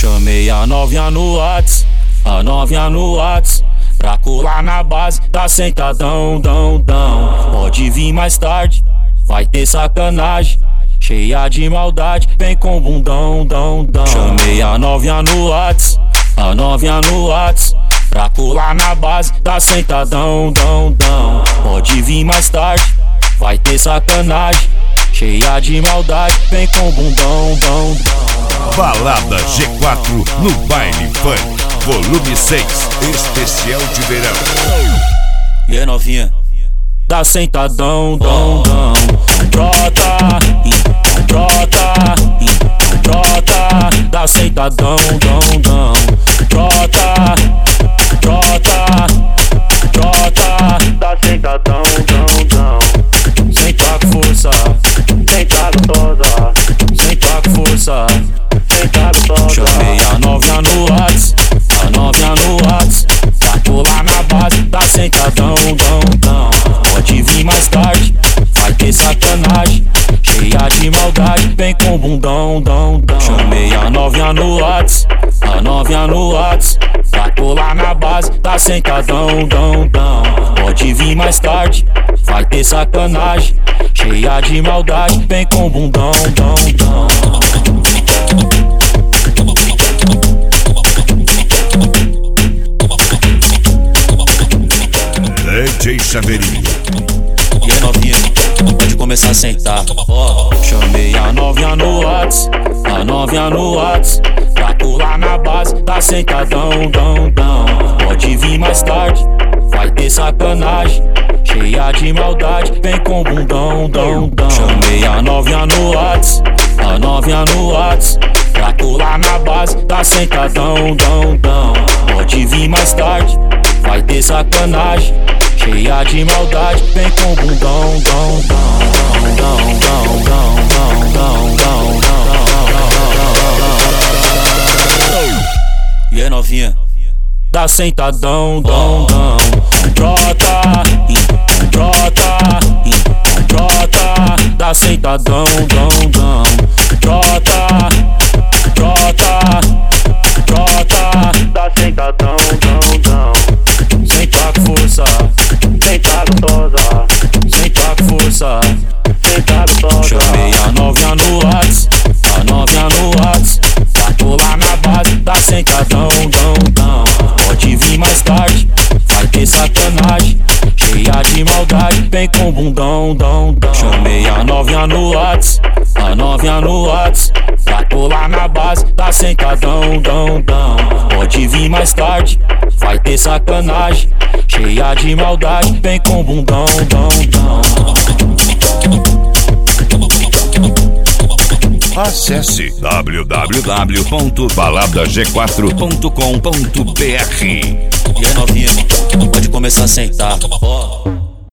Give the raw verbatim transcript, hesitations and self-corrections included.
Chamei a novinha no Whats, a novinha no Whats, pra colar na base, tá sentadão, dão, dão. Pode vir mais tarde, vai ter sacanagem, cheia de maldade, vem com bundão, dão, dão. Chamei a novinha no Whats, a novinha no Whats, pra colar na base, tá sentadão, dão, dão. Pode vir mais tarde, vai ter sacanagem, cheia de maldade, vem com bundão, dão, dão. Balada G quatro no Baile Funk, volume seis, especial de verão. E aí, novinha, tá sentadão, dão, dão. Trota, trota, trota, tá sentadão, dão, dão. Trota, trota, trota, tá sentadão, dão, dão. Senta com força, senta gostosa, senta com força, senta gostosa. Chamei a novinha no Whats, a novinha no Whats, pra colar na base, tá sentadão, dão, dão. Pode vir mais tarde, vai ter sacanagem, cheia de maldade, vem com bundão, dão, dão. Chamei a novinha no Whats, a novinha no Whats, pra colar na base, tá sentadão, dão, dão. Pode vir mais tarde, vai ter sacanagem, cheia de maldade, vem com bundão, dão, dão. D J Chaveirinho. E aí, novinha, pode começar a sentar. Ó, chamei a novinha no Whats, a novinha no Whats, pra colar na base, tá sentadão, dão, dão. Pode vir mais tarde, vai ter sacanagem, cheia de maldade, vem com bundão, dão, dão. Chamei a novinha no Whats, a novinha no Whats, pra colar na base, tá sentadão, dão, dão. Pode vir mais tarde, vai ter sacanagem, cheia de maldade, vem com bundão, dão, dão, dão, dão, dão, dão, dão, dão, dão. E aí, novinha, tá sentadão, dão, dão. Trota, trota, trota, tá sentadão, dão, dão. Trota, trota, trota, tá sentadão, dão, dão. Senta com força, senta gostosa, senta com força, senta gostosa. Chamei a novinha no Whats, a novinha no Whats, pra colar na base, tá sentadão, dão, dão. Pode vir mais tarde, vai ter sacanagem, cheia de maldade, vem com bundão, dão, dão. Chamei a novinha no Whats, a novinha no Whats, pra colar na base, tá sentadão, dão, dão. Pode vir mais tarde, vai ter sacanagem, cheia de maldade, vem com bundão, dão, dão. Acesse w w w ponto balada g quatro ponto com ponto b r. E aí, novinha, pode começar a sentar. Ó.